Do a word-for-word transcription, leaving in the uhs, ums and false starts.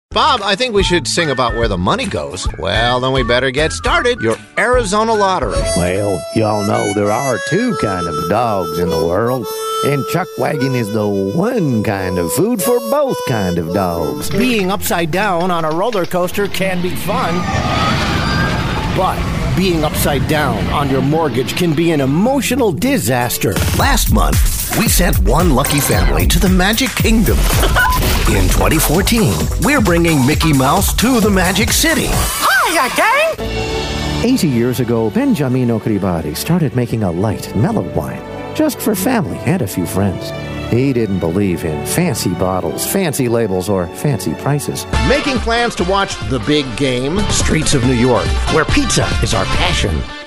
Bob, I think we should sing about where the money goes. Well, then we better get started. Your Arizona Lottery. Well, y'all know there are two kind of dogs in the world, and Chuckwagon is the one kind of food for both kind of dogs. Being upside down on a roller coaster can be fun, but being upside down on your mortgage can be an emotional disaster. Last month, we sent one lucky family to the Magic Kingdom. In twenty fourteen, we're bringing Mickey Mouse to the Magic City. Hiya, gang! Eighty years ago, Benjamino Cribari started making a light, mellow wine, just for family and a few friends. He didn't believe in fancy bottles, fancy labels, or fancy prices. Making plans to watch the big game? Streets of New York, where pizza is our passion.